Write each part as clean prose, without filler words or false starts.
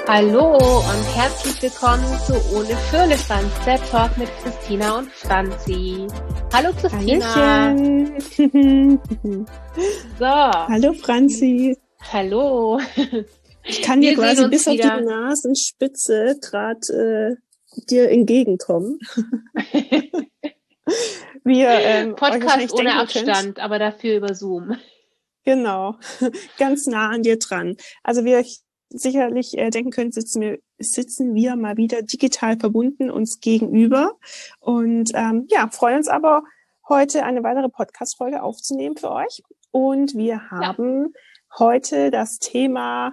Hallo und herzlich willkommen zu Ohne Firlefanz, der Talk mit Christina und Franzi. Hallo Christina. Hallöchen. So. Hallo Franzi. Hallo. Ich kann dir quasi bis auf die Nasenspitze gerade dir entgegenkommen. Podcast ohne Abstand, aber dafür über Zoom. Genau, ganz nah an dir dran. Also wie ihr euch sicherlich denken könnt, sitzen wir mal wieder digital verbunden uns gegenüber und freuen uns aber heute eine weitere Podcast-Folge aufzunehmen für euch. Und wir haben heute das Thema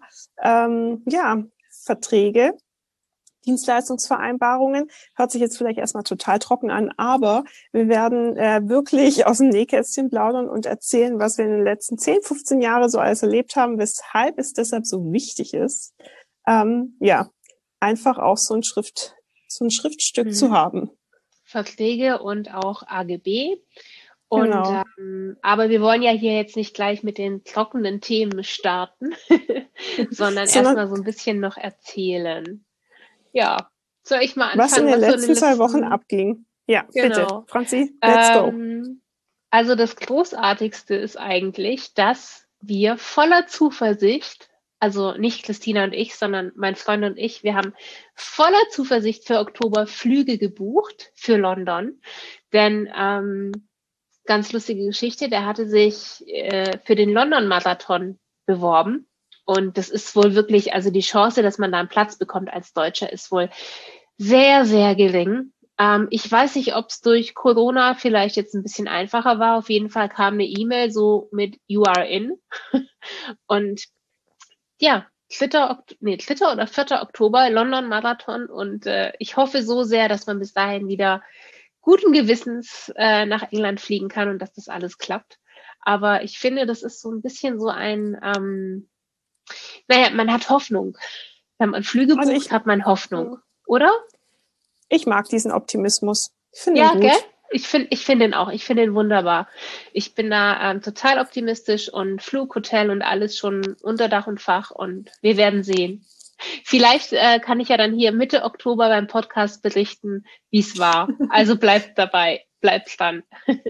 Verträge, Dienstleistungsvereinbarungen. Hört sich jetzt vielleicht erstmal total trocken an, aber wir werden wirklich aus dem Nähkästchen plaudern und erzählen, was wir in den letzten 10, 15 Jahren so alles erlebt haben, weshalb es deshalb so wichtig ist, einfach auch so ein Schriftstück zu haben. Verträge und auch AGB. Und, genau. Aber wir wollen ja hier jetzt nicht gleich mit den trockenen Themen starten, sondern erstmal so ein bisschen noch erzählen. Ja, soll ich mal anfangen? Was in den letzten 2 Wochen abging. Ja, genau. Bitte, Franzi, let's go. Also das Großartigste ist eigentlich, dass wir voller Zuversicht, also nicht Christina und ich, sondern mein Freund und ich, wir haben voller Zuversicht für Oktober Flüge gebucht für London. Denn ganz lustige Geschichte, der hatte sich für den London-Marathon beworben. Und das ist wohl wirklich, also die Chance, dass man da einen Platz bekommt als Deutscher, ist wohl sehr, sehr gering. Ich weiß nicht, ob es durch Corona vielleicht jetzt ein bisschen einfacher war. Auf jeden Fall kam eine E-Mail so mit "You are in". Und ja, 3. oder 4. Oktober, London Marathon. Und ich hoffe so sehr, dass man bis dahin wieder guten Gewissens nach England fliegen kann und dass das alles klappt. Aber ich finde, das ist so ein bisschen so ein man hat Hoffnung. Wenn man Flüge bucht, hat man Hoffnung, oder? Ich mag diesen Optimismus. Ich finde ihn gut. Gell? Ich finde ihn auch. Ich finde ihn wunderbar. Ich bin da total optimistisch und Flug, Hotel und alles schon unter Dach und Fach und wir werden sehen. Vielleicht kann ich ja dann hier Mitte Oktober beim Podcast berichten, wie es war. Also bleibt dabei, bleibt dran.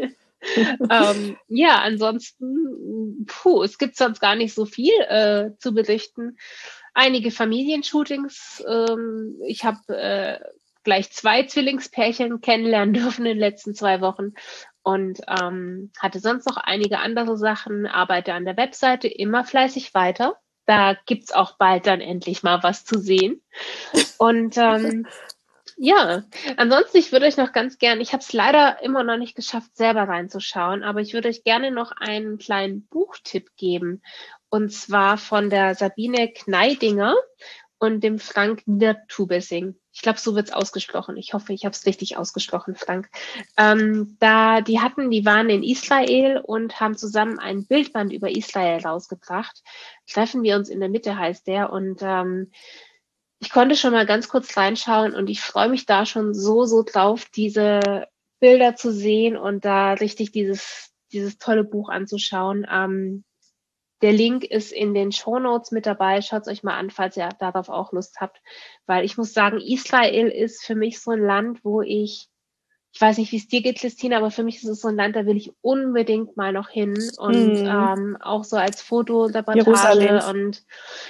Ansonsten, es gibt sonst gar nicht so viel zu berichten. Einige Familienshootings. Ich habe gleich 2 Zwillingspärchen kennenlernen dürfen in den letzten 2 Wochen und hatte sonst noch einige andere Sachen, arbeite an der Webseite immer fleißig weiter. Da gibt's auch bald dann endlich mal was zu sehen. Und ansonsten, ich würde euch noch ganz gern, ich habe es leider immer noch nicht geschafft, selber reinzuschauen, aber ich würde euch gerne noch einen kleinen Buchtipp geben. Und zwar von der Sabine Kneidinger und dem Frank Niertubesing. Ich glaube, so wird's ausgesprochen. Ich hoffe, ich habe es richtig ausgesprochen, Frank. Die waren in Israel und haben zusammen ein Bildband über Israel rausgebracht. Treffen wir uns in der Mitte, heißt der. Und ich konnte schon mal ganz kurz reinschauen und ich freue mich da schon so drauf, diese Bilder zu sehen und da richtig dieses tolle Buch anzuschauen. Der Link ist in den Shownotes mit dabei. Schaut es euch mal an, falls ihr darauf auch Lust habt. Weil ich muss sagen, Israel ist für mich so ein Land, wo ich weiß nicht, wie es dir geht, Christina, aber für mich ist es so ein Land, da will ich unbedingt mal noch hin. Und auch so als Fotoreportage und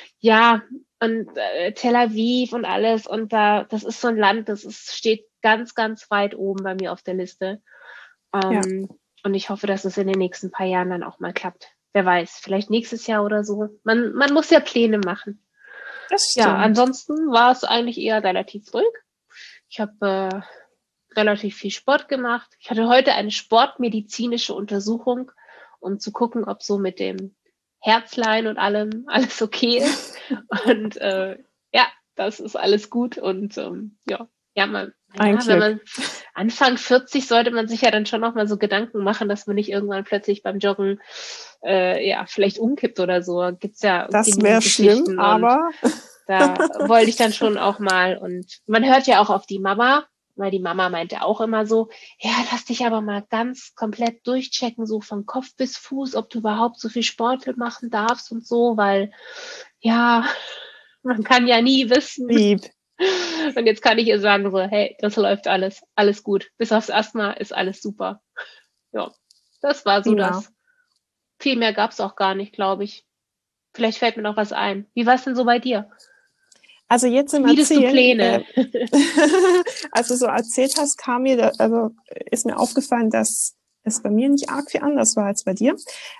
Tel Aviv und alles. Und das ist so ein Land, steht ganz, ganz weit oben bei mir auf der Liste. Und ich hoffe, dass es in den nächsten paar Jahren dann auch mal klappt. Wer weiß, vielleicht nächstes Jahr oder so. Man muss ja Pläne machen. Das stimmt. Ja, ansonsten war es eigentlich eher relativ ruhig. Ich habe relativ viel Sport gemacht. Ich hatte heute eine sportmedizinische Untersuchung, um zu gucken, ob so mit dem Herzlein und allem alles okay ist. Und das ist alles gut. Und wenn man Anfang 40 sollte man sich ja dann schon noch mal so Gedanken machen, dass man nicht irgendwann plötzlich beim Joggen vielleicht umkippt oder so. Gibt's ja das wäre schlimm, aber da wollte ich dann schon auch mal. Und man hört ja auch auf die Mama, weil die Mama meinte auch immer so, ja, lass dich aber mal ganz komplett durchchecken, so von Kopf bis Fuß, ob du überhaupt so viel Sport machen darfst und so, weil Man kann ja nie wissen. Lieb. Und jetzt kann ich ihr sagen so, hey, das läuft alles gut. Bis aufs Asthma ist alles super. Ja, das war so Prima. das. Viel mehr gab's auch gar nicht, glaube ich. Vielleicht fällt mir noch was ein. Wie war's denn so bei dir? Also jetzt im Schmiedest du Erzählen, Pläne? als du so erzählt hast, ist mir aufgefallen, dass es bei mir nicht arg viel anders war als bei dir.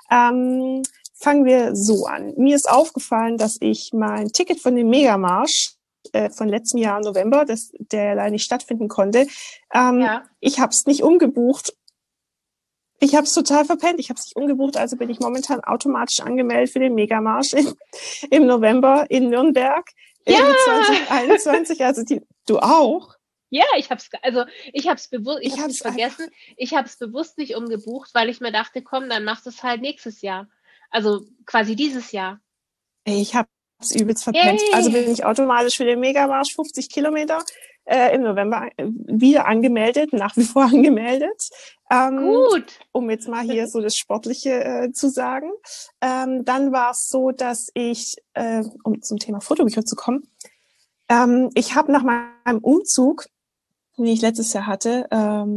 Fangen wir so an. Mir ist aufgefallen, dass ich mein Ticket von dem Megamarsch von letztem Jahr November, der leider nicht stattfinden konnte, Ja. ich habe es nicht umgebucht. Ich habe es total verpennt. Ich habe es nicht umgebucht, also bin ich momentan automatisch angemeldet für den Megamarsch im November in Nürnberg. Ja! 2021, also du auch? Ja, ich hab's bewusst, ich hab's vergessen. Einfach, Ich hab's bewusst nicht umgebucht, weil ich mir dachte, komm, dann machst du es halt nächstes Jahr. Also quasi dieses Jahr. ich habe es übelst verpennt. Yay! Also bin ich automatisch für den Megamarsch 50 Kilometer im November wieder angemeldet, nach wie vor angemeldet. Gut. Um jetzt mal hier so das Sportliche zu sagen. Dann war es so, dass ich, um zum Thema Fotobücher zu kommen, ich habe nach meinem Umzug, den ich letztes Jahr hatte,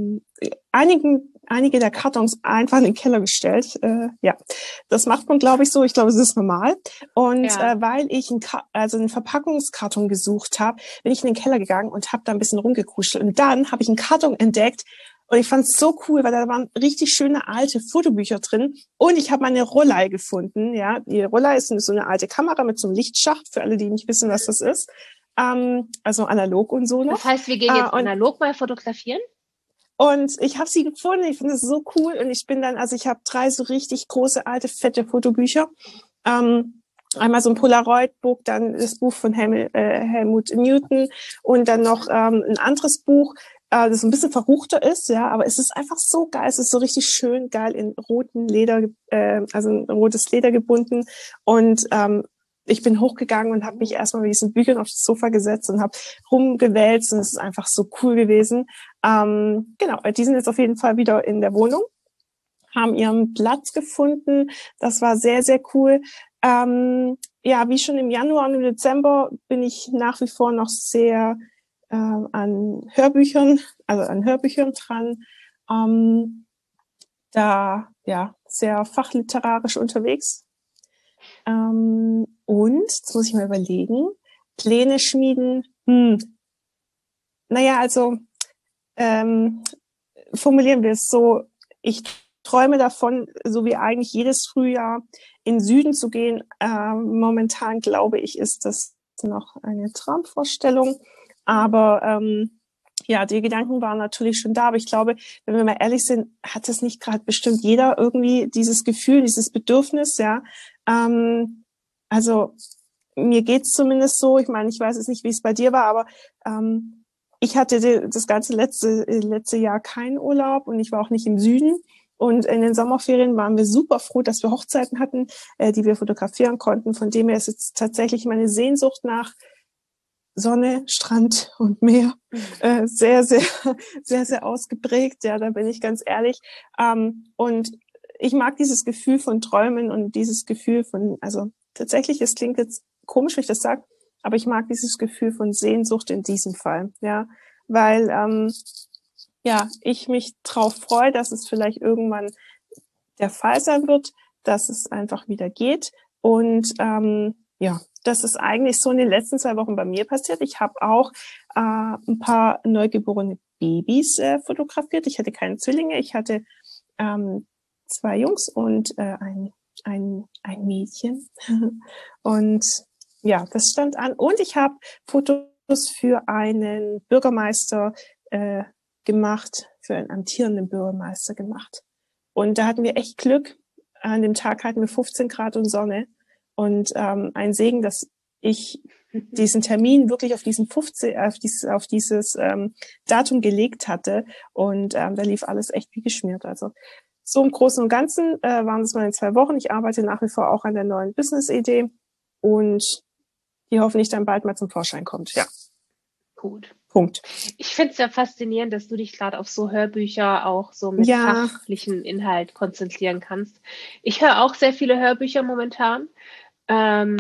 einige der Kartons einfach in den Keller gestellt. Ja, das macht man, glaube ich, so. Ich glaube, es ist normal. Und Ja. weil ich einen Verpackungskarton gesucht habe, bin ich in den Keller gegangen und habe da ein bisschen rumgekuschelt. Und dann habe ich einen Karton entdeckt. Und ich fand es so cool, weil da waren richtig schöne alte Fotobücher drin. Und ich habe meine Rollei gefunden. Ja, die Rollei ist so eine alte Kamera mit so einem Lichtschacht, für alle, die nicht wissen, was das ist. Also analog und so noch. Das heißt, wir gehen jetzt analog mal fotografieren? Und ich habe sie gefunden, ich finde es so cool. Und ich habe 3 so richtig große, alte, fette Fotobücher. Einmal so ein Polaroid-Buch, dann das Buch von Helmut Newton und dann noch ein anderes Buch, das ein bisschen verruchter ist, ja, aber es ist einfach so geil. Es ist so richtig schön geil in roten Leder, also in rotes Leder gebunden. Und ich bin hochgegangen und habe mich erstmal mit diesen Büchern auf das Sofa gesetzt und habe rumgewälzt und es ist einfach so cool gewesen. Genau, die sind jetzt auf jeden Fall wieder in der Wohnung, haben ihren Platz gefunden. Das war sehr, sehr cool. Ja, wie schon im Januar und im Dezember bin ich nach wie vor noch sehr an Hörbüchern dran. Da ja sehr fachliterarisch unterwegs. Und, jetzt muss ich mal überlegen, Pläne schmieden. Naja, also formulieren wir es so, ich träume davon, so wie eigentlich jedes Frühjahr in den Süden zu gehen. Momentan glaube ich, ist das noch eine Traumvorstellung. Aber ja, die Gedanken waren natürlich schon da. Aber ich glaube, wenn wir mal ehrlich sind, hat es nicht gerade bestimmt jeder irgendwie dieses Gefühl, dieses Bedürfnis, ja. Also mir geht's zumindest so. Ich meine, ich weiß jetzt nicht, wie es bei dir war, aber ich hatte das ganze letzte Jahr keinen Urlaub und ich war auch nicht im Süden. Und in den Sommerferien waren wir super froh, dass wir Hochzeiten hatten, die wir fotografieren konnten. Von dem her ist jetzt tatsächlich meine Sehnsucht nach Sonne, Strand und Meer sehr, sehr, sehr, sehr ausgeprägt. Ja, da bin ich ganz ehrlich. Und ich mag dieses Gefühl von Träumen und dieses Gefühl von, also tatsächlich, es klingt jetzt komisch, wenn ich das sage, aber ich mag dieses Gefühl von Sehnsucht in diesem Fall, ja, weil ja, ich mich drauf freue, dass es vielleicht irgendwann der Fall sein wird, dass es einfach wieder geht. Und ja, das ist eigentlich so in den letzten 2 Wochen bei mir passiert. Ich habe auch ein paar neugeborene Babys fotografiert. Ich hatte keine Zwillinge, ich hatte 2 Jungs und ein Mädchen. Und ja, das stand an. Und ich habe Fotos für einen Bürgermeister gemacht, für einen amtierenden Bürgermeister gemacht. Und da hatten wir echt Glück. An dem Tag hatten wir 15 Grad und Sonne. Und ein Segen, dass ich diesen Termin wirklich auf dieses Datum gelegt hatte. Und da lief alles echt wie geschmiert. Also so im Großen und Ganzen waren es meine 2 Wochen. Ich arbeite nach wie vor auch an der neuen Business-Idee und die hoffentlich dann bald mal zum Vorschein kommt. Ja. Gut. Punkt. Ich finde es ja faszinierend, dass du dich gerade auf so Hörbücher auch so mit fachlichen Inhalt konzentrieren kannst. Ich höre auch sehr viele Hörbücher momentan.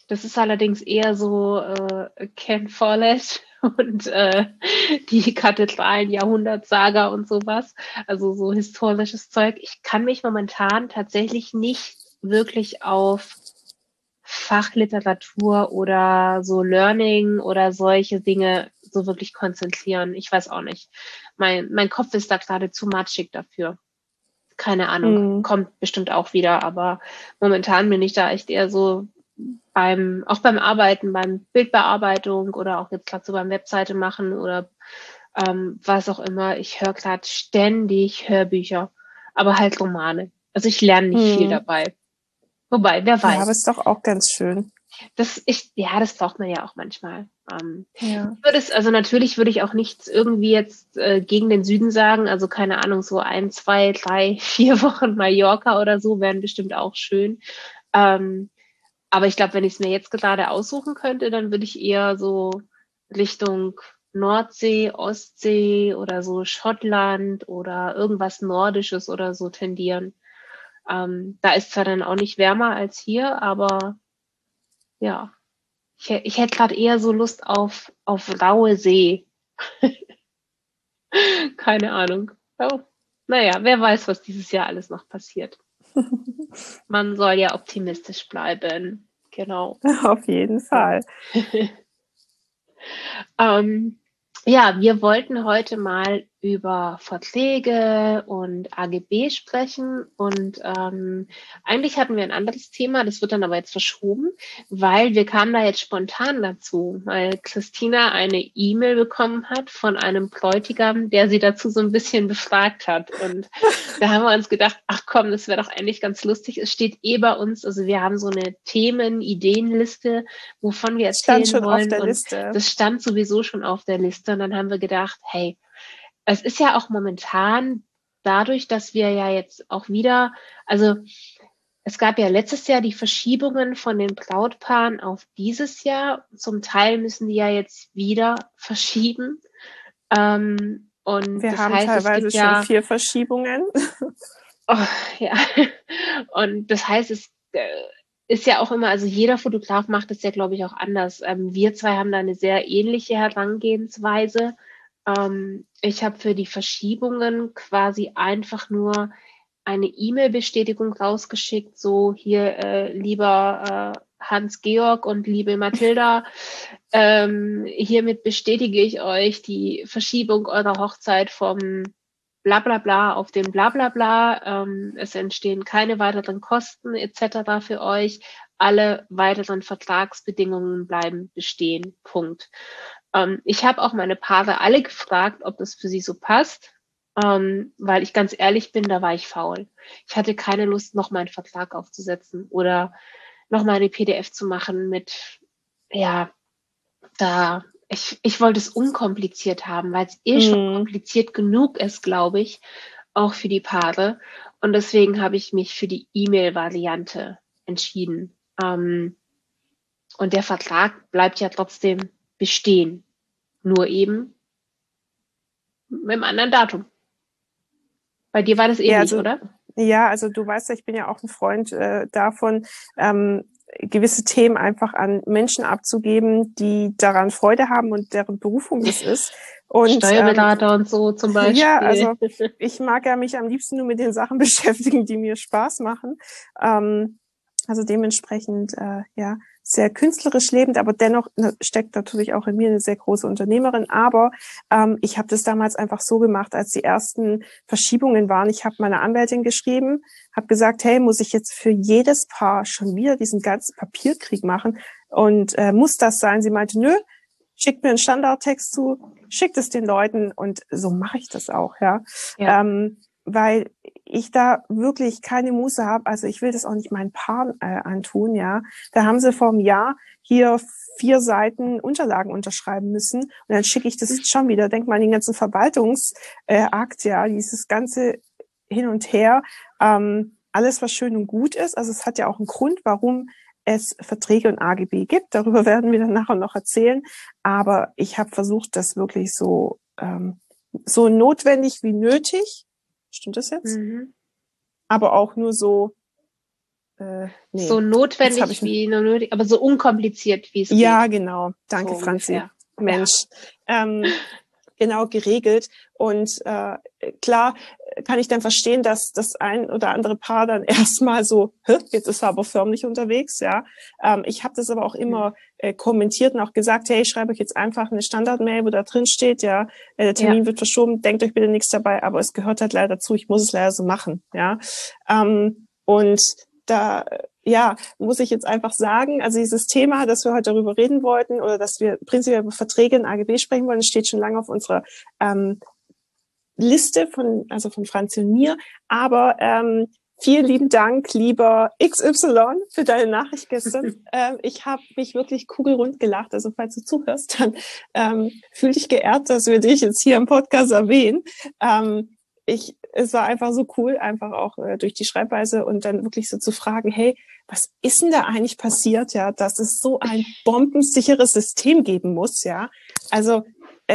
Das ist allerdings eher so Ken Follett und die Kathedralen, Jahrhundertsaga und sowas. Also so historisches Zeug. Ich kann mich momentan tatsächlich nicht wirklich auf Fachliteratur oder so Learning oder solche Dinge so wirklich konzentrieren. Ich weiß auch nicht. Mein Kopf ist da gerade zu matschig dafür. Keine Ahnung. Kommt bestimmt auch wieder, aber momentan bin ich da echt eher so auch beim Arbeiten, beim Bildbearbeitung oder auch jetzt gerade so beim Webseite machen oder was auch immer. Ich höre gerade ständig Hörbücher, aber halt Romane. Also ich lerne nicht viel dabei. Wobei, wer Ja, aber weiß. ist doch auch ganz schön. Das braucht man ja auch manchmal. Ja. Also natürlich würde ich auch nichts irgendwie jetzt gegen den Süden sagen. Also keine Ahnung, so 1, 2, 3, 4 Wochen Mallorca oder so wären bestimmt auch schön. Aber ich glaube, wenn ich es mir jetzt gerade aussuchen könnte, dann würde ich eher so Richtung Nordsee, Ostsee oder so Schottland oder irgendwas Nordisches oder so tendieren. Da ist zwar dann auch nicht wärmer als hier, aber ja, ich hätte gerade eher so Lust auf raue See. Keine Ahnung. Oh. Naja, wer weiß, was dieses Jahr alles noch passiert. Man soll ja optimistisch bleiben. Genau. Auf jeden Fall. Ja, wir wollten heute mal über Verträge und AGB sprechen und eigentlich hatten wir ein anderes Thema, das wird dann aber jetzt verschoben, weil wir kamen da jetzt spontan dazu, weil Christina eine E-Mail bekommen hat von einem Bräutigam, der sie dazu so ein bisschen befragt hat und da haben wir uns gedacht, ach komm, das wäre doch eigentlich ganz lustig. Es steht bei uns, also wir haben so eine Themen-Ideenliste, wovon wir Stand erzählen schon auf wollen der und Liste. das stand sowieso schon auf der Liste und dann haben wir gedacht, hey, es ist ja auch momentan dadurch, dass wir ja jetzt auch wieder, also es gab ja letztes Jahr die Verschiebungen von den Brautpaaren auf dieses Jahr. Zum Teil müssen die ja jetzt wieder verschieben. Und Wir das haben heißt, es teilweise gibt schon ja, 4 Verschiebungen. oh, ja, und das heißt, es ist ja auch immer, also jeder Fotograf macht es ja, glaube ich, auch anders. Wir zwei haben da eine sehr ähnliche Herangehensweise. Ich habe für die Verschiebungen quasi einfach nur eine E-Mail-Bestätigung rausgeschickt, so hier, lieber Hans-Georg und liebe Mathilda, hiermit bestätige ich euch die Verschiebung eurer Hochzeit vom bla bla bla auf den bla bla bla. Es entstehen keine weiteren Kosten etc. für euch. Alle weiteren Vertragsbedingungen bleiben bestehen. Punkt. Ich habe auch meine Paare alle gefragt, ob das für sie so passt, weil ich ganz ehrlich bin, da war ich faul. Ich hatte keine Lust, noch meinen Vertrag aufzusetzen oder noch mal eine PDF zu machen mit, ja, ich wollte es unkompliziert haben, weil es schon kompliziert genug ist, glaube ich, auch für die Paare. Und deswegen habe ich mich für die E-Mail-Variante entschieden. Und der Vertrag bleibt ja trotzdem bestehen. Nur eben mit einem anderen Datum. Bei dir war das Ja, ähnlich, oder? also du weißt ja, ich bin ja auch ein Freund davon, gewisse Themen einfach an Menschen abzugeben, die daran Freude haben und deren Berufung das ist. Und Steuerberater und so zum ja, Beispiel. also ich mag ja mich am liebsten nur mit den Sachen beschäftigen, die mir Spaß machen. Also dementsprechend, ja, sehr künstlerisch lebend, aber dennoch steckt natürlich auch in mir eine sehr große Unternehmerin. Aber ich habe das damals einfach so gemacht, als die ersten Verschiebungen waren. Ich habe meiner Anwältin geschrieben, habe gesagt, hey, muss ich jetzt für jedes Paar schon wieder diesen ganzen Papierkrieg machen? Und muss das sein? Sie meinte, nö, schickt mir einen Standardtext zu, schickt es den Leuten und so mache ich das auch, ja. Ja. Weil ich da wirklich keine Muße habe, also ich will das auch nicht meinen Paaren antun, ja. Da haben sie vor einem Jahr hier 4 Seiten Unterlagen unterschreiben müssen und dann schicke ich das schon wieder. Denk mal an den ganzen Verwaltungsakt, ja, dieses ganze hin und her. Alles, was schön und gut ist, also es hat ja auch einen Grund, warum es Verträge und AGB gibt. Darüber werden wir dann nachher noch erzählen. Aber ich habe versucht, das wirklich so notwendig wie nötig, stimmt das jetzt? Mhm. Aber auch nur so Nee, so notwendig wie nur nötig, aber so unkompliziert wie es geht. Ja, genau. Danke, so Franzi. ungefähr. Mensch. Genau geregelt. Und klar kann ich dann verstehen, dass das ein oder andere Paar dann erstmal so, jetzt ist er aber förmlich unterwegs, ja. Ich habe das aber auch immer kommentiert und auch gesagt, hey, ich schreibe euch jetzt einfach eine Standard-Mail, wo da drin steht, ja, der Termin wird verschoben, denkt euch bitte nichts dabei, aber es gehört halt leider dazu, ich muss es leider so machen, ja. Und da muss ich jetzt einfach sagen, also dieses Thema, dass wir heute darüber reden wollten oder dass wir prinzipiell über Verträge in AGB sprechen wollen, steht schon lange auf unserer Liste von Franzi und mir. Aber vielen lieben Dank, lieber XY, für deine Nachricht gestern. Ich habe mich wirklich kugelrund gelacht. Also falls du zuhörst, dann fühl dich geehrt, dass wir dich jetzt hier im Podcast erwähnen. Es war einfach so cool, einfach auch durch die Schreibweise und dann wirklich so zu fragen, hey, was ist denn da eigentlich passiert, ja, dass es so ein bombensicheres System geben muss, ja. Also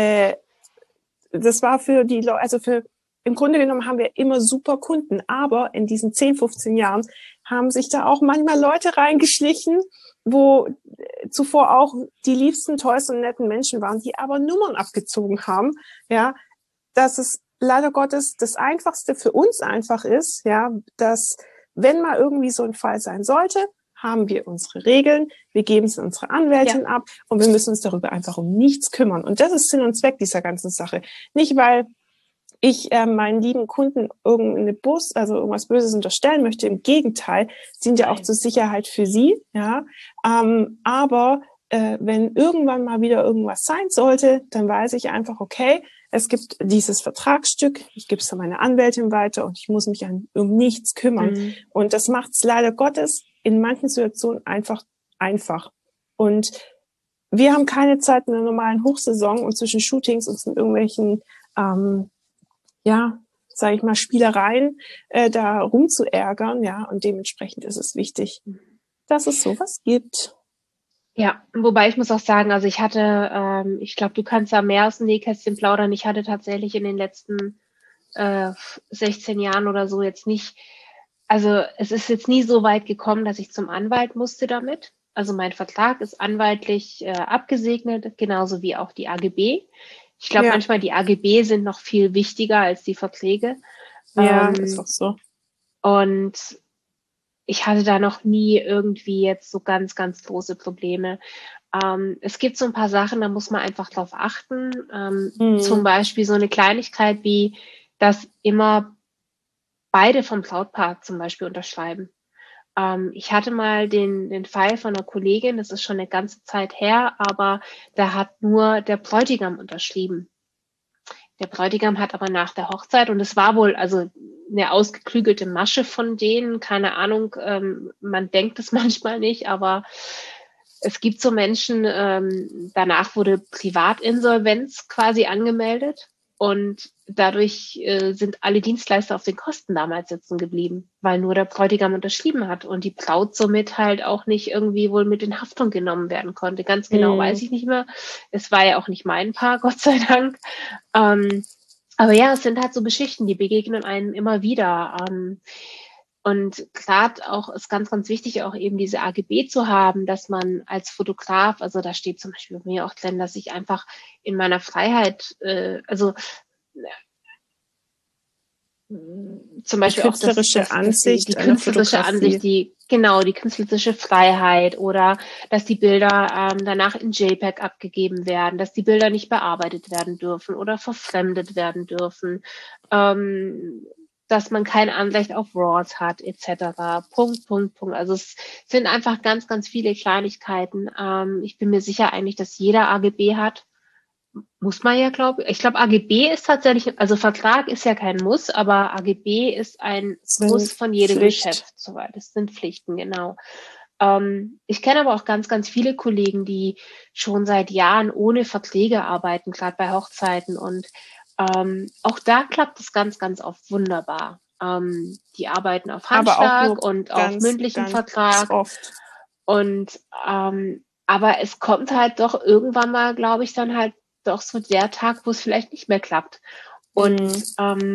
das war für die Leute, also im Grunde genommen haben wir immer super Kunden, aber in diesen 10, 15 Jahren haben sich da auch manchmal Leute reingeschlichen, wo zuvor auch die liebsten, tollsten und netten Menschen waren, die aber Nummern abgezogen haben, ja, dass es leider Gottes das Einfachste für uns einfach ist, ja, dass wenn mal irgendwie so ein Fall sein sollte, haben wir unsere Regeln, wir geben es unsere Anwältin ab und wir müssen uns darüber einfach um nichts kümmern. Und das ist Sinn und Zweck dieser ganzen Sache. Nicht, weil ich meinen lieben Kunden irgendwas Böses unterstellen möchte. Im Gegenteil, sind ja auch zur Sicherheit für sie, ja. Aber wenn irgendwann mal wieder irgendwas sein sollte, dann weiß ich einfach, okay, es gibt dieses Vertragsstück, ich gebe es an meine Anwältin weiter und ich muss mich um nichts kümmern. Mhm. Und das macht es leider Gottes in manchen Situationen einfach. Und wir haben keine Zeit in der normalen Hochsaison und zwischen Shootings und irgendwelchen sage ich mal, Spielereien da rumzuärgern, ja, und dementsprechend ist es wichtig, dass es sowas gibt. Ja, wobei ich muss auch sagen, also ich hatte, ich glaube, du kannst da mehr aus dem Nähkästchen plaudern. Ich hatte tatsächlich in den letzten 16 Jahren oder so jetzt nicht, also es ist jetzt nie so weit gekommen, dass ich zum Anwalt musste damit. Also mein Vertrag ist anwaltlich abgesegnet, genauso wie auch die AGB. Ich glaube, manchmal die AGB sind noch viel wichtiger als die Verträge. Ja, ist auch so. Und ich hatte da noch nie irgendwie jetzt so ganz, ganz große Probleme. Es gibt so ein paar Sachen, da muss man einfach drauf achten. Zum Beispiel so eine Kleinigkeit wie, dass immer beide vom Brautpaar zum Beispiel unterschreiben. Ich hatte mal den Fall von einer Kollegin, das ist schon eine ganze Zeit her, aber da hat nur der Bräutigam unterschrieben. Der Bräutigam hat aber nach der Hochzeit, und es war wohl also eine ausgeklügelte Masche von denen, keine Ahnung, man denkt es manchmal nicht, aber es gibt so Menschen, danach wurde Privatinsolvenz quasi angemeldet. Und dadurch sind alle Dienstleister auf den Kosten damals sitzen geblieben, weil nur der Bräutigam unterschrieben hat und die Braut somit halt auch nicht irgendwie wohl mit in Haftung genommen werden konnte. Ganz genau weiß ich nicht mehr. Es war ja auch nicht mein Paar, Gott sei Dank. Aber ja, es sind halt so Geschichten, die begegnen einem immer wieder. Und gerade auch ist ganz, ganz wichtig, auch eben diese AGB zu haben, dass man als Fotograf, also da steht zum Beispiel bei mir auch drin, dass ich einfach in meiner Freiheit, zum Beispiel die künstlerische Ansicht, die künstlerische Ansicht, die künstlerische Freiheit oder dass die Bilder danach in JPEG abgegeben werden, dass die Bilder nicht bearbeitet werden dürfen oder verfremdet werden dürfen, dass man kein Anrecht auf RAWs hat, etc. Punkt. Also es sind einfach ganz, ganz viele Kleinigkeiten. Ich bin mir sicher eigentlich, dass jeder AGB hat. Muss man ja, glaube ich. Ich glaube, AGB ist tatsächlich, also Vertrag ist ja kein Muss, aber AGB ist ein Muss von jedem Geschäft, soweit. Das sind Pflichten, genau. Ich kenne aber auch ganz, ganz viele Kollegen, die schon seit Jahren ohne Verträge arbeiten, gerade bei Hochzeiten. Und auch da klappt es ganz, ganz oft wunderbar. Die arbeiten auf Handschlag und auf mündlichen Vertrag. Oft. Und aber es kommt halt doch irgendwann mal, glaube ich, dann halt doch so der Tag, wo es vielleicht nicht mehr klappt. Und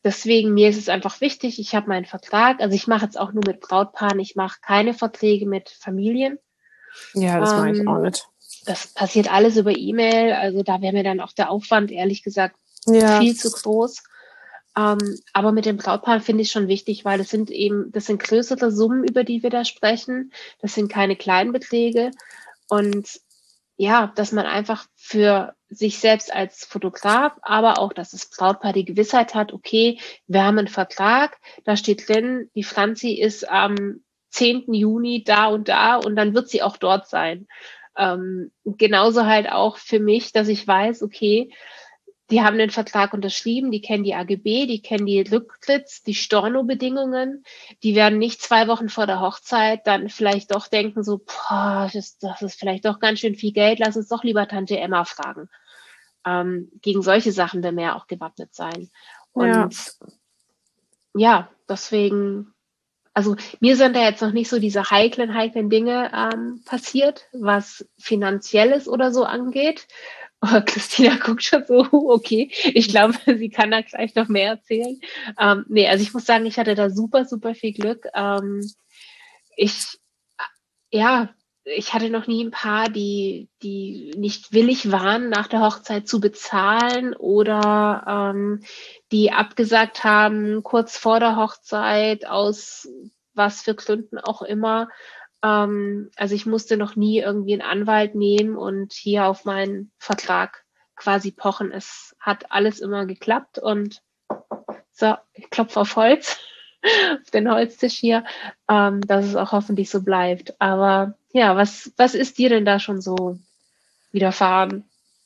deswegen, mir ist es einfach wichtig, ich habe meinen Vertrag, also ich mache jetzt auch nur mit Brautpaaren, ich mache keine Verträge mit Familien. Ja, das mache ich auch nicht. Das passiert alles über E-Mail, also da wäre mir dann auch der Aufwand, ehrlich gesagt, Ja, viel zu groß. Aber mit dem Brautpaar finde ich schon wichtig, weil das sind größere Summen, über die wir da sprechen. Das sind keine kleinen Beträge. Und ja, dass man einfach für sich selbst als Fotograf, aber auch, dass das Brautpaar die Gewissheit hat, okay, wir haben einen Vertrag, da steht drin, die Franzi ist am 10. Juni da und dann wird sie auch dort sein. Genauso halt auch für mich, dass ich weiß, okay, die haben den Vertrag unterschrieben, die kennen die AGB, die kennen die Rücktritts-, die Storno-Bedingungen. Die werden nicht 2 Wochen vor der Hochzeit dann vielleicht doch denken so, boah, das ist vielleicht doch ganz schön viel Geld, lass uns doch lieber Tante Emma fragen. Gegen solche Sachen will man ja auch gewappnet sein. Und ja, deswegen, also mir sind da jetzt noch nicht so diese heiklen Dinge passiert, was Finanzielles oder so angeht. Oh, Christina guckt schon so, okay, ich glaube, sie kann da gleich noch mehr erzählen. Nee, also ich muss sagen, ich hatte da super, super viel Glück. Ich, ja, ich hatte noch nie ein Paar, die nicht willig waren, nach der Hochzeit zu bezahlen oder die abgesagt haben, kurz vor der Hochzeit, aus was für Gründen auch immer. Also ich musste noch nie irgendwie einen Anwalt nehmen und hier auf meinen Vertrag quasi pochen. Es hat alles immer geklappt und so, ich klopfe auf Holz, auf den Holztisch hier, dass es auch hoffentlich so bleibt. Aber ja, was ist dir denn da schon so widerfahren?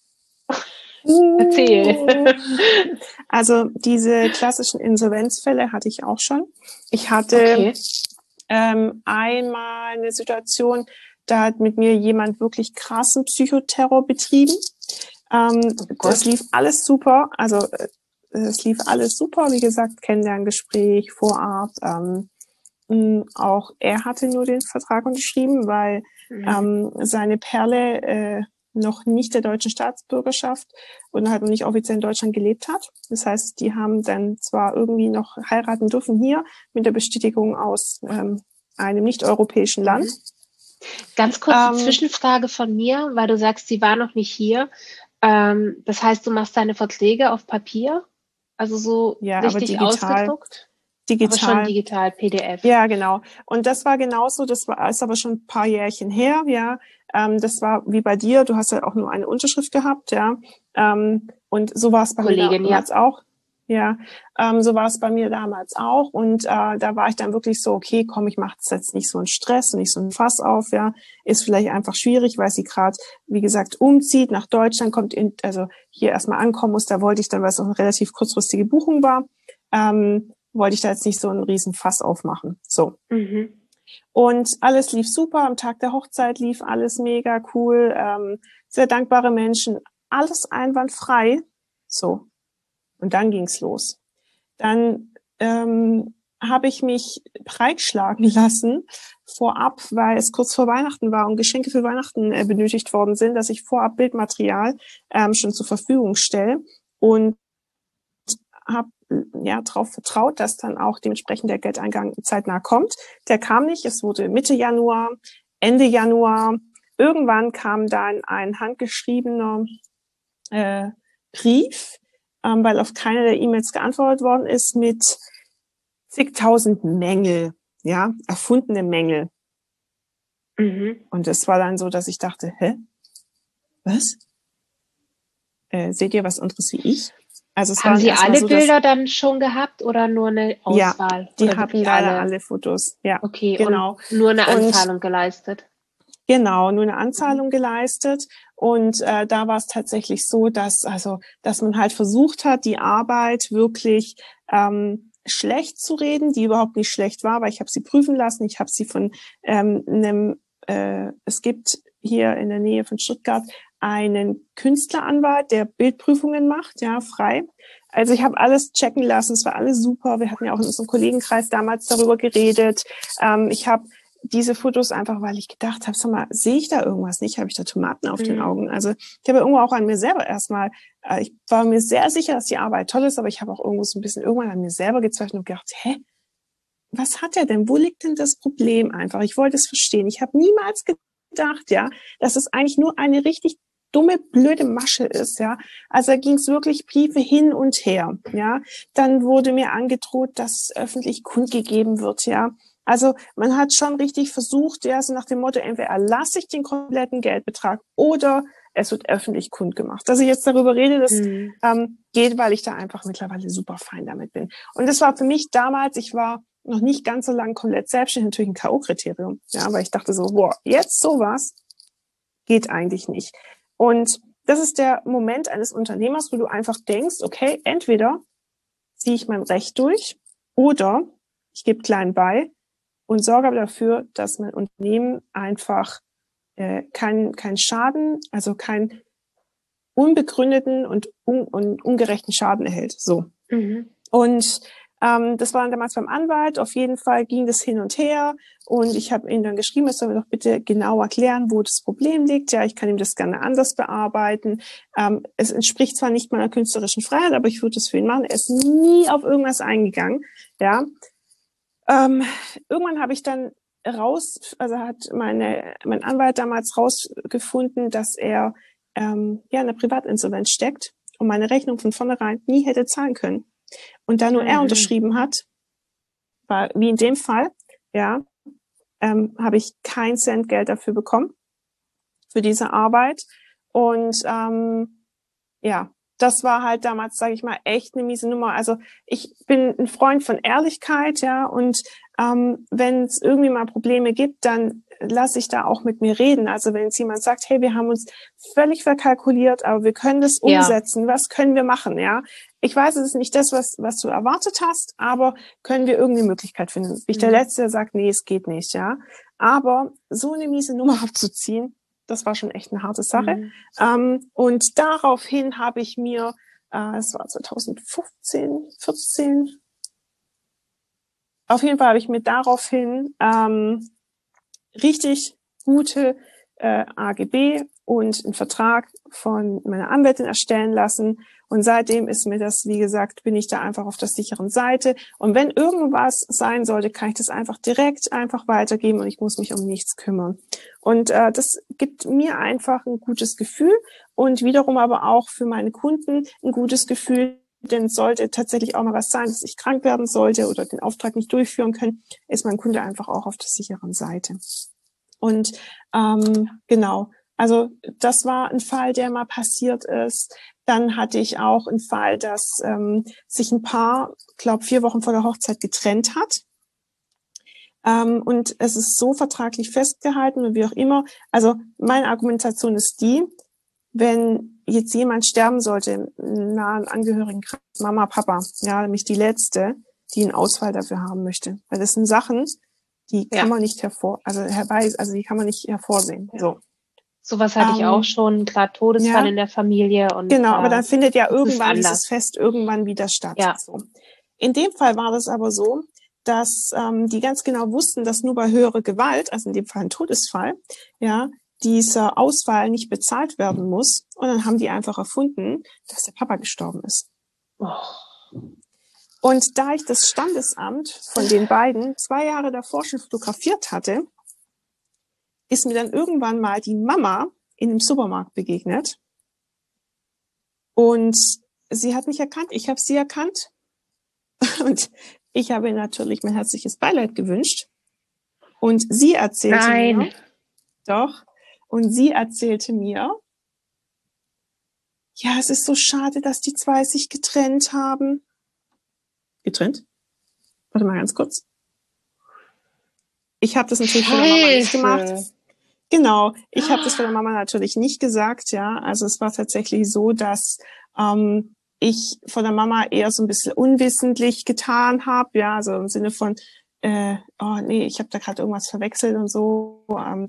Erzähl. Also diese klassischen Insolvenzfälle hatte ich auch schon. Ich hatte Okay. einmal eine Situation, da hat mit mir jemand wirklich krassen Psychoterror betrieben. Das lief alles super. Also es lief alles super. Wie gesagt, Kennenlerngespräch, Vorab. Auch er hatte nur den Vertrag unterschrieben, weil seine Perle noch nicht der deutschen Staatsbürgerschaft und halt noch nicht offiziell in Deutschland gelebt hat. Das heißt, die haben dann zwar irgendwie noch heiraten dürfen hier mit der Bestätigung aus einem nicht-europäischen Land. Ganz kurze Zwischenfrage von mir, weil du sagst, sie war noch nicht hier. Das heißt, du machst deine Verträge auf Papier? Also so Ja, richtig aber ausgedruckt? digital. Aber schon digital, PDF. Ja, genau. Und das war genauso, ist aber schon ein paar Jährchen her, ja. Das war wie bei dir, du hast ja auch nur eine Unterschrift gehabt, ja. Und so war es bei Kollegin, mir damals auch. Ja, so war es bei mir damals auch. Und da war ich dann wirklich so, okay, komm, ich mache jetzt nicht so einen Stress, nicht so einen Fass auf, ja. Ist vielleicht einfach schwierig, weil sie gerade, wie gesagt, umzieht nach Deutschland, also hier erstmal ankommen muss. Da wollte ich dann, weil es auch eine relativ kurzfristige Buchung war, wollte ich da jetzt nicht so einen riesen Fass aufmachen. So. Und alles lief super. Am Tag der Hochzeit lief alles mega cool. Sehr dankbare Menschen. Alles einwandfrei. So. Und dann ging's los. Dann habe ich mich breitschlagen lassen vorab, weil es kurz vor Weihnachten war und Geschenke für Weihnachten benötigt worden sind, dass ich vorab Bildmaterial schon zur Verfügung stelle und habe darauf vertraut, dass dann auch dementsprechend der Geldeingang zeitnah kommt. Der kam nicht. Es wurde Mitte Januar, Ende Januar. Irgendwann kam dann ein handgeschriebener Brief, weil auf keine der E-Mails geantwortet worden ist, mit zigtausend Mängel, ja, erfundene Mängel. Und es war dann so, dass ich dachte, was? Seht ihr was anderes wie ich? Also es haben Sie alle so, Bilder dann schon gehabt oder nur eine Auswahl? Ja, die hatten leider alle Fotos. Ja, okay, genau. Und nur eine Anzahlung geleistet? Genau, nur eine Anzahlung geleistet. Und da war es tatsächlich so, dass man halt versucht hat, die Arbeit wirklich schlecht zu reden, die überhaupt nicht schlecht war, weil ich habe sie prüfen lassen. Ich habe sie von es gibt hier in der Nähe von Stuttgart einen Künstleranwalt, der Bildprüfungen macht, ja, frei. Also ich habe alles checken lassen, es war alles super. Wir hatten ja auch in unserem Kollegenkreis damals darüber geredet. Ich habe diese Fotos einfach, weil ich gedacht habe, sag mal, sehe ich da irgendwas nicht? Habe ich da Tomaten auf den Augen? Also ich habe irgendwo auch an mir selber erstmal ich war mir sehr sicher, dass die Arbeit toll ist, aber ich habe auch irgendwo so ein bisschen irgendwann an mir selber gezweifelt und gedacht, was hat er denn? Wo liegt denn das Problem einfach? Ich wollte es verstehen. Ich habe niemals gedacht, ja, dass es eigentlich nur eine richtig dumme, blöde Masche ist, ja. Also da ging es wirklich Briefe hin und her, ja. Dann wurde mir angedroht, dass es öffentlich kundgegeben wird, ja. Also man hat schon richtig versucht, ja, so nach dem Motto, entweder erlasse ich den kompletten Geldbetrag oder es wird öffentlich kundgemacht. Dass ich jetzt darüber rede, das geht, weil ich da einfach mittlerweile super fein damit bin. Und das war für mich damals, ich war noch nicht ganz so lange komplett selbstständig, natürlich ein K.O.-Kriterium, ja, weil ich dachte so, boah, jetzt sowas geht eigentlich nicht. Und das ist der Moment eines Unternehmers, wo du einfach denkst, okay, entweder ziehe ich mein Recht durch oder ich gebe klein bei und sorge aber dafür, dass mein Unternehmen einfach keinen Schaden, also keinen unbegründeten und ungerechten Schaden erhält. So. Und das war dann damals beim Anwalt. Auf jeden Fall ging das hin und her. Und ich habe ihm dann geschrieben, er soll mir doch bitte genau erklären, wo das Problem liegt. Ja, ich kann ihm das gerne anders bearbeiten. Es entspricht zwar nicht meiner künstlerischen Freiheit, aber ich würde es für ihn machen. Er ist nie auf irgendwas eingegangen. Ja. Irgendwann habe ich dann hat mein Anwalt damals rausgefunden, dass er in der Privatinsolvenz steckt und meine Rechnung von vornherein nie hätte zahlen können. Und da nur er unterschrieben hat, war wie in dem Fall, ja, habe ich kein Cent Geld dafür bekommen, für diese Arbeit. Und das war halt damals, sage ich mal, echt eine miese Nummer. Also ich bin ein Freund von Ehrlichkeit, ja, und wenn es irgendwie mal Probleme gibt, dann lasse ich da auch mit mir reden. Also wenn jetzt jemand sagt, hey, wir haben uns völlig verkalkuliert, aber wir können das umsetzen, was können wir machen, ja? Ich weiß, es ist nicht das, was du erwartet hast, aber können wir irgendeine Möglichkeit finden? Bin ich der Letzte, der sagt, nee, es geht nicht, ja? Aber so eine miese Nummer abzuziehen, das war schon echt eine harte Sache. Und daraufhin habe ich mir, es war 2015, 14, auf jeden Fall habe ich mir daraufhin richtig gute AGB und einen Vertrag von meiner Anwältin erstellen lassen. Und seitdem ist mir das, wie gesagt, bin ich da einfach auf der sicheren Seite. Und wenn irgendwas sein sollte, kann ich das einfach direkt weitergeben und ich muss mich um nichts kümmern. Und das gibt mir einfach ein gutes Gefühl und wiederum aber auch für meine Kunden ein gutes Gefühl, denn sollte tatsächlich auch mal was sein, dass ich krank werden sollte oder den Auftrag nicht durchführen können, ist mein Kunde einfach auch auf der sicheren Seite. Und genau, also das war ein Fall, der mal passiert ist. Dann hatte ich auch einen Fall, dass sich ein Paar, glaube 4 Wochen vor der Hochzeit getrennt hat. Und es ist so vertraglich festgehalten und wie auch immer. Also meine Argumentation ist die, wenn jetzt jemand sterben sollte, einen nahen Angehörigen, Mama, Papa, ja, nämlich die Letzte, die einen Ausfall dafür haben möchte. Weil das sind Sachen, die kann man nicht die kann man nicht hervorsehen. Ja. So. Sowas hatte ich auch schon, klar, Todesfall in der Familie. Und genau, aber dann findet ja irgendwann dieses Fest irgendwann wieder statt. Ja. So. In dem Fall war das aber so, dass die ganz genau wussten, dass nur bei höherer Gewalt, also in dem Fall ein Todesfall, ja, dieser Ausfall nicht bezahlt werden muss. Und dann haben die einfach erfunden, dass der Papa gestorben ist. Oh. Und da ich das Standesamt von den beiden 2 Jahre davor schon fotografiert hatte, ist mir dann irgendwann mal die Mama in einem Supermarkt begegnet. Und sie hat mich erkannt, ich habe sie erkannt. Und ich habe ihr natürlich mein herzliches Beileid gewünscht. Und sie erzählte mir, und sie erzählte mir, ja, es ist so schade, dass die 2 sich getrennt haben. Getrennt? Warte mal ganz kurz. Ich habe das natürlich von der Mama nicht gemacht. Genau, ich habe das von der Mama natürlich nicht gesagt, ja. Also es war tatsächlich so, dass ich von der Mama eher so ein bisschen unwissentlich getan habe, ja, also im Sinne von, ich habe da gerade irgendwas verwechselt und so. Und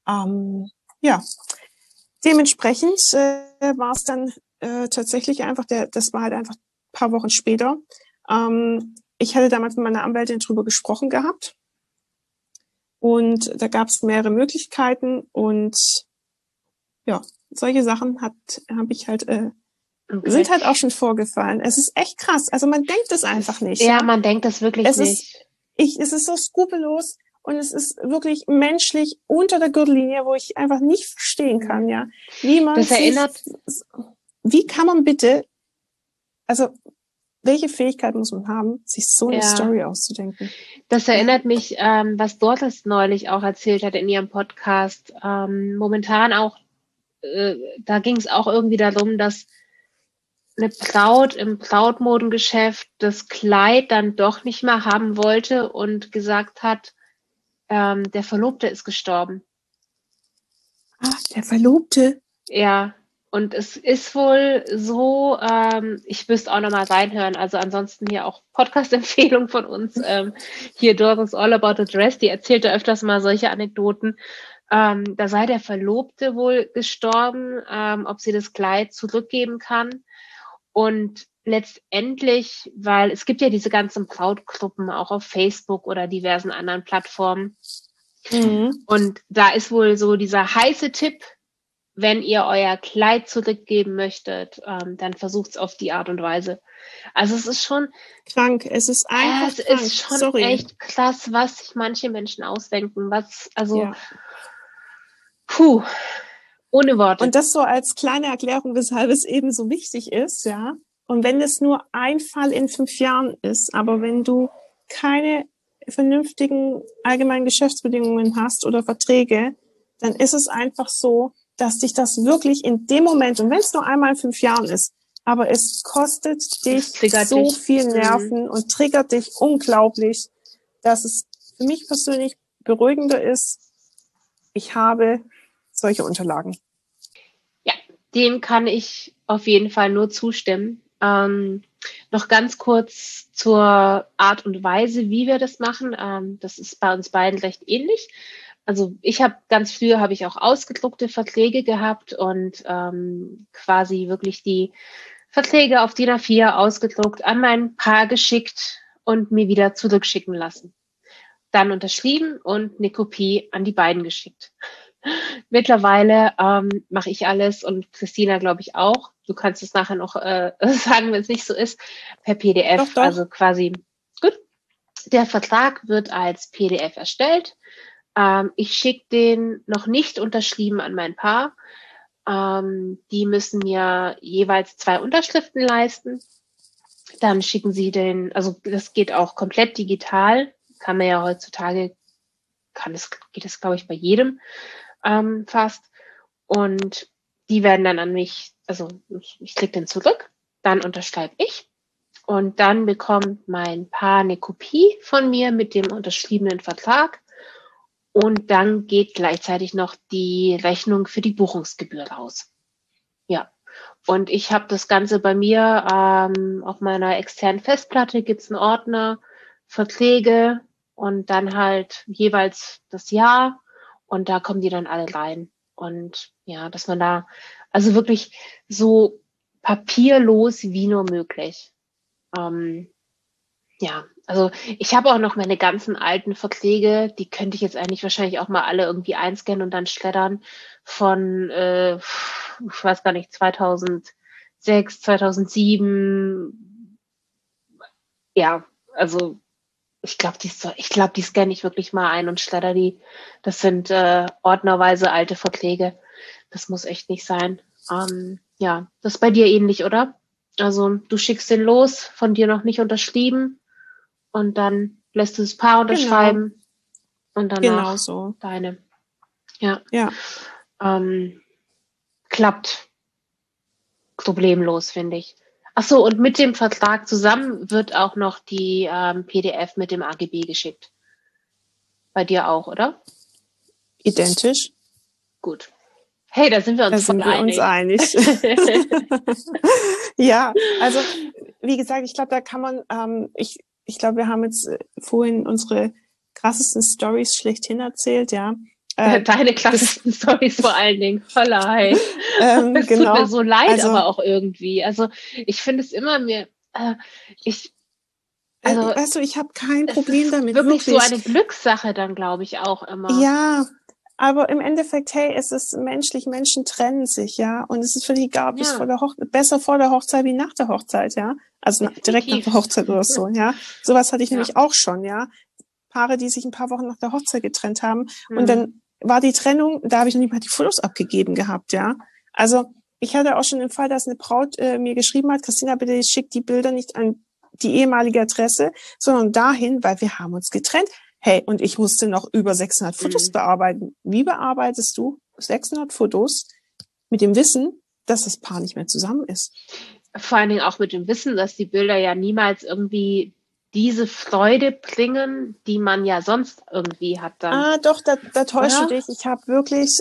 dementsprechend war es dann tatsächlich einfach, das war halt einfach ein paar Wochen später. Ich hatte damals mit meiner Anwältin drüber gesprochen gehabt. Und da gab es mehrere Möglichkeiten und ja, solche Sachen habe ich halt Okay. sind halt auch schon vorgefallen. Es ist echt krass. Also man denkt es einfach nicht. Ja, man denkt das wirklich nicht. Es ist so skrupellos und es ist wirklich menschlich unter der Gürtellinie, wo ich einfach nicht verstehen kann, ja. Wie kann man bitte, also welche Fähigkeit muss man haben, sich so eine Story auszudenken? Das erinnert mich, was Doris neulich auch erzählt hat in ihrem Podcast. Momentan auch, da ging es auch irgendwie darum, dass eine Braut im Brautmodengeschäft das Kleid dann doch nicht mehr haben wollte und gesagt hat, der Verlobte ist gestorben. Der Verlobte? Ja, und es ist wohl so, ich müsste auch nochmal reinhören, also ansonsten hier auch Podcast-Empfehlung von uns, hier Doris All About the Dress, die erzählte öfters mal solche Anekdoten. Da sei der Verlobte wohl gestorben, ob sie das Kleid zurückgeben kann. Und letztendlich, weil es gibt ja diese ganzen Brautgruppen auch auf Facebook oder diversen anderen Plattformen. Mhm. Und da ist wohl so dieser heiße Tipp, wenn ihr euer Kleid zurückgeben möchtet, dann versucht es auf die Art und Weise. Also es ist schon krank. Es ist einfach krank. Es ist schon echt krass, was sich manche Menschen ausdenken. Ohne Worte. Und das so als kleine Erklärung, weshalb es eben so wichtig ist, ja. Und wenn es nur ein Fall in 5 Jahren ist, aber wenn du keine vernünftigen allgemeinen Geschäftsbedingungen hast oder Verträge, dann ist es einfach so, dass dich das wirklich in dem Moment, und wenn es nur einmal in 5 Jahren ist, aber es kostet dich so viel Nerven und triggert dich unglaublich, dass es für mich persönlich beruhigender ist, ich habe solche Unterlagen. Ja, dem kann ich auf jeden Fall nur zustimmen. Noch ganz kurz zur Art und Weise, wie wir das machen. Das ist bei uns beiden recht ähnlich. Also ganz früher habe ich auch ausgedruckte Verträge gehabt und quasi wirklich die Verträge auf DIN A4 ausgedruckt, an mein Paar geschickt und mir wieder zurückschicken lassen. Dann unterschrieben und eine Kopie an die beiden geschickt. Mittlerweile mache ich alles und Christina, glaube ich, auch. Du kannst es nachher noch sagen, wenn es nicht so ist, per PDF. Doch. Also quasi, gut. Der Vertrag wird als PDF erstellt. Ich schicke den noch nicht unterschrieben an mein Paar. Die müssen mir jeweils 2 Unterschriften leisten. Dann schicken sie also das geht auch komplett digital. Kann man ja heutzutage, geht es, glaube ich, bei jedem fast. Und die werden dann an mich, also ich kriege den zurück, dann unterschreibe ich und dann bekommt mein Paar eine Kopie von mir mit dem unterschriebenen Vertrag und dann geht gleichzeitig noch die Rechnung für die Buchungsgebühr raus. Ja, und ich habe das Ganze bei mir auf meiner externen Festplatte, gibt's einen Ordner, Verträge und dann halt jeweils das Jahr und da kommen die dann alle rein. Und ja, dass man da also wirklich so papierlos wie nur möglich. Ja, also ich habe auch noch meine ganzen alten Verträge, die könnte ich jetzt eigentlich wahrscheinlich auch mal alle irgendwie einscannen und dann schreddern von, ich weiß gar nicht, 2006, 2007. Ja, also ich glaube, die scanne ich wirklich mal ein und schredder die. Das sind ordnerweise alte Verträge. Das muss echt nicht sein. Ja, das ist bei dir ähnlich, oder? Also du schickst den los, von dir noch nicht unterschrieben und dann lässt du das Paar unterschreiben und danach deine. Ja. Klappt problemlos, finde ich. Ach so, und mit dem Vertrag zusammen wird auch noch die PDF mit dem AGB geschickt. Bei dir auch, oder? Identisch. Gut. Hey, da sind wir uns einig. Ja, also wie gesagt, ich glaube, da kann man, ich glaube, wir haben jetzt vorhin unsere krassesten Stories schlechthin erzählt, ja. Deine krassesten Stories vor allen Dingen. Voller es tut mir so leid, aber auch irgendwie. Also ich finde es immer weißt du, ich habe kein Problem damit. Wirklich so eine Glückssache dann, glaube ich, auch immer. Ja, Aber im Endeffekt, hey, es ist menschlich, Menschen trennen sich, ja. Und es ist völlig egal, ob es besser vor der Hochzeit wie nach der Hochzeit, ja. Also direkt nach der Hochzeit oder so, ja. Sowas hatte ich nämlich auch schon, ja. Paare, die sich ein paar Wochen nach der Hochzeit getrennt haben. Und dann war die Trennung, da habe ich noch nicht mal die Fotos abgegeben gehabt, ja. Also ich hatte auch schon den Fall, dass eine Braut mir geschrieben hat, Christina, bitte schick die Bilder nicht an die ehemalige Adresse, sondern dahin, weil wir haben uns getrennt. Hey, und ich musste noch über 600 Fotos bearbeiten. Wie bearbeitest du 600 Fotos mit dem Wissen, dass das Paar nicht mehr zusammen ist? Vor allen Dingen auch mit dem Wissen, dass die Bilder ja niemals irgendwie diese Freude bringen, die man ja sonst irgendwie hat dann. Doch, da täuschst du dich. Ich habe wirklich,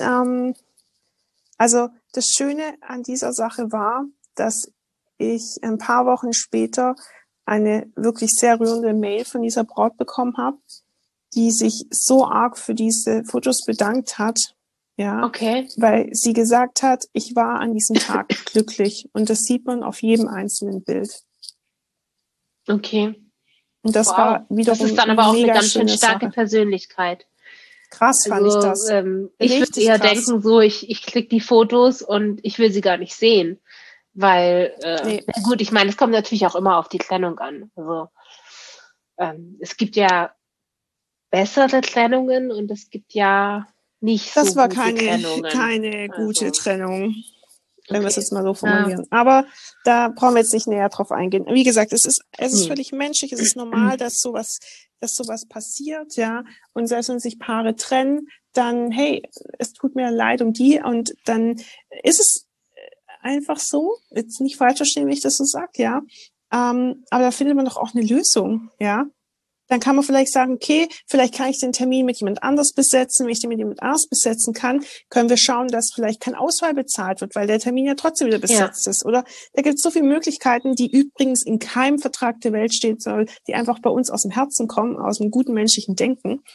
also das Schöne an dieser Sache war, dass ich ein paar Wochen später eine wirklich sehr rührende Mail von dieser Braut bekommen habe, die sich so arg für diese Fotos bedankt hat, ja, weil sie gesagt hat, ich war an diesem Tag glücklich und das sieht man auf jedem einzelnen Bild. Okay. Und das war wiederum das ist dann aber auch eine ganz schön starke Persönlichkeit. Krass fand ich das. Ich würde eher denken, so ich klicke die Fotos und ich will sie gar nicht sehen, weil na gut, ich meine, es kommt natürlich auch immer auf die Trennung an. Also es gibt ja bessere Trennungen und es gibt ja nicht das so war gute Trennungen. keine gute Trennung, wenn wir es jetzt mal so formulieren. Aber da brauchen wir jetzt nicht näher drauf eingehen. Wie gesagt, es ist völlig menschlich, es ist normal, dass sowas passiert, ja. Und selbst wenn sich Paare trennen, dann, hey, es tut mir leid um die und dann ist es einfach so, jetzt nicht falsch verstehen, wie ich das so sage, ja. Aber da findet man doch auch eine Lösung, ja. Dann kann man vielleicht sagen, okay, vielleicht kann ich den Termin mit jemand anders besetzen. Wenn ich den mit jemand anders besetzen kann, können wir schauen, dass vielleicht kein Ausfall bezahlt wird, weil der Termin ja trotzdem wieder besetzt ist. Oder da gibt es so viele Möglichkeiten, die übrigens in keinem Vertrag der Welt stehen soll, die einfach bei uns aus dem Herzen kommen, aus dem guten menschlichen Denken.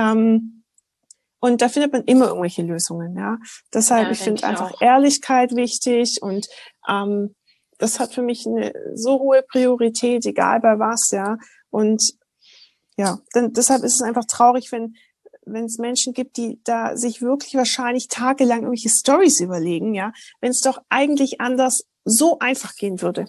Und da findet man immer irgendwelche Lösungen. Ja, deshalb ich finde einfach Ehrlichkeit wichtig und das hat für mich eine so hohe Priorität, egal bei was. Ja, und ja, denn deshalb ist es einfach traurig, wenn es Menschen gibt, die da sich wirklich wahrscheinlich tagelang irgendwelche Storys überlegen, ja, wenn es doch eigentlich anders so einfach gehen würde.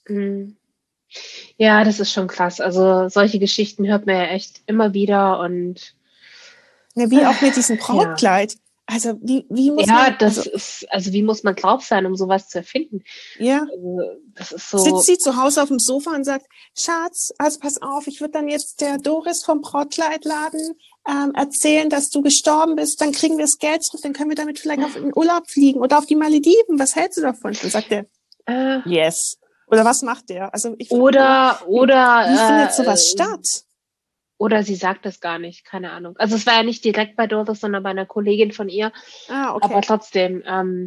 Ja, das ist schon krass. Also solche Geschichten hört man ja echt immer wieder und ja, wie auch mit diesem Brautkleid. Ja. Also wie muss man... wie muss man drauf sein, um sowas zu erfinden? Ja. Also, das ist so... Sitzt sie zu Hause auf dem Sofa und sagt, Schatz, also pass auf, ich würde dann jetzt der Doris vom Brautkleidladen erzählen, dass du gestorben bist, dann kriegen wir das Geld zurück, dann können wir damit vielleicht auf den Urlaub fliegen oder auf die Malediven. Was hältst du davon? Dann sagt er, yes. Oder was macht der? Also wie findet sowas statt? Oder sie sagt es gar nicht, keine Ahnung. Also es war ja nicht direkt bei Doris, sondern bei einer Kollegin von ihr. Okay. Aber trotzdem,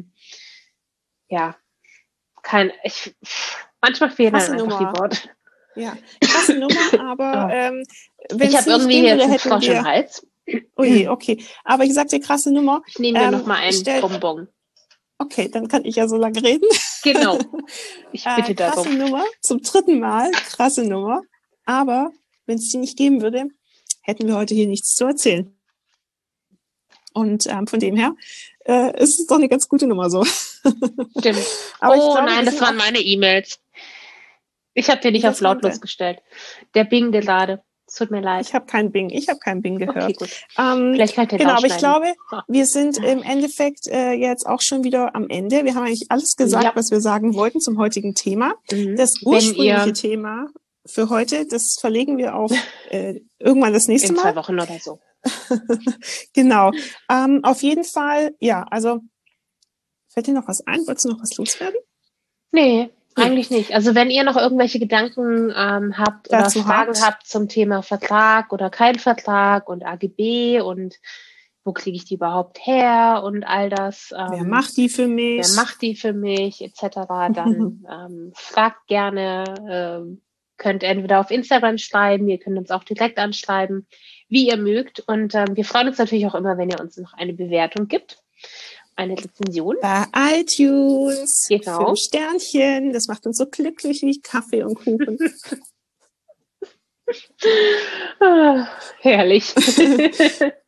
manchmal fehlen dann einfach die Worte. Ja, krasse Nummer, aber ich habe irgendwie jetzt einen Frosch im Hals. Ui, okay. Aber ich sag dir, krasse Nummer. Ich nehme mir noch mal einen Bonbon. Okay, dann kann ich ja so lange reden. Genau. Ich bitte darum. Krasse Nummer, zum 3. Mal, krasse Nummer. Aber wenn es die nicht geben würde, hätten wir heute hier nichts zu erzählen. Und von dem her ist es doch eine ganz gute Nummer so. Stimmt. Aber ich glaube, nein, das waren meine E-Mails. Ich habe dir nicht auf lautlos gestellt. Der Bing gerade. Es tut mir leid. Ich habe keinen Bing gehört. Okay, gut. Vielleicht kann ich den aber ich glaube, wir sind im Endeffekt jetzt auch schon wieder am Ende. Wir haben eigentlich alles gesagt, was wir sagen wollten zum heutigen Thema. Das ursprüngliche Thema für heute, das verlegen wir auf irgendwann das nächste Mal. In 2 Wochen oder so. Genau. Auf jeden Fall, ja, also fällt dir noch was ein? Wolltest du noch was loswerden? Nee, eigentlich nicht. Also wenn ihr noch irgendwelche Gedanken habt oder Fragen habt zum Thema Vertrag oder kein Vertrag und AGB und wo kriege ich die überhaupt her und all das. Wer macht die für mich? Etc. Dann fragt gerne, könnt entweder auf Instagram schreiben, ihr könnt uns auch direkt anschreiben, wie ihr mögt. Und wir freuen uns natürlich auch immer, wenn ihr uns noch eine Bewertung gibt. Eine Rezension. Bei iTunes. Genau. 5 Sternchen. Das macht uns so glücklich wie Kaffee und Kuchen. Herrlich.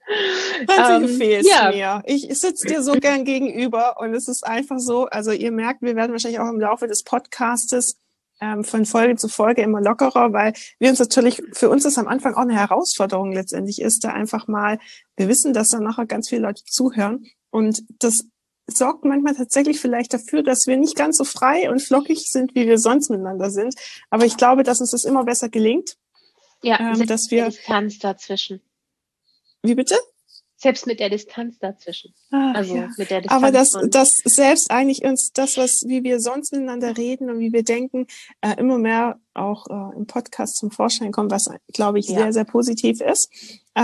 Du fehlst mir. Ich sitze dir so gern gegenüber und es ist einfach so, also ihr merkt, wir werden wahrscheinlich auch im Laufe des Podcastes von Folge zu Folge immer lockerer, weil wir uns natürlich, für uns ist am Anfang auch eine Herausforderung letztendlich ist, da einfach mal, wir wissen, dass da nachher ganz viele Leute zuhören und das sorgt manchmal tatsächlich vielleicht dafür, dass wir nicht ganz so frei und flockig sind, wie wir sonst miteinander sind. Aber ich glaube, dass uns das immer besser gelingt. Ja, dass wir Distanz dazwischen. Wie bitte? Selbst mit der Distanz dazwischen. Mit der Distanz. Aber das selbst eigentlich uns das, wie wir sonst miteinander reden und wie wir denken, immer mehr auch im Podcast zum Vorschein kommt, was, glaube ich, sehr, sehr positiv ist.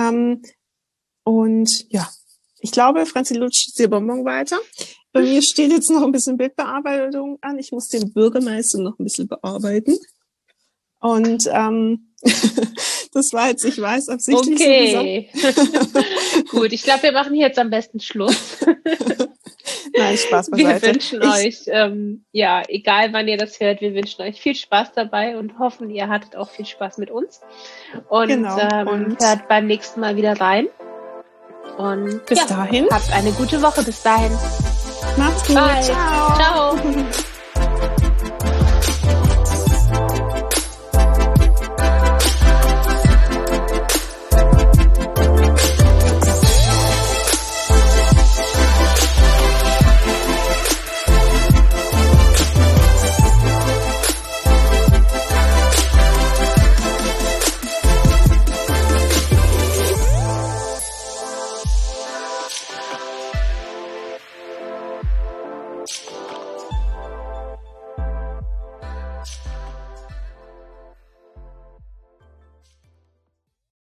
Und ja, ich glaube, Franzi lutscht ihr Bonbon weiter. Bei mir steht jetzt noch ein bisschen Bildbearbeitung an. Ich muss den Bürgermeister noch ein bisschen bearbeiten. Und das war jetzt, ich weiß, absichtlich okay. So gesagt. Gut, ich glaube, wir machen hier jetzt am besten Schluss. Nein, Spaß beiseite. Wir wünschen euch, egal wann ihr das hört, wir wünschen euch viel Spaß dabei und hoffen, ihr hattet auch viel Spaß mit uns. Und, und hört beim nächsten Mal wieder rein. Und bis dahin. Habt eine gute Woche bis dahin. Macht's gut. Bye. Ciao.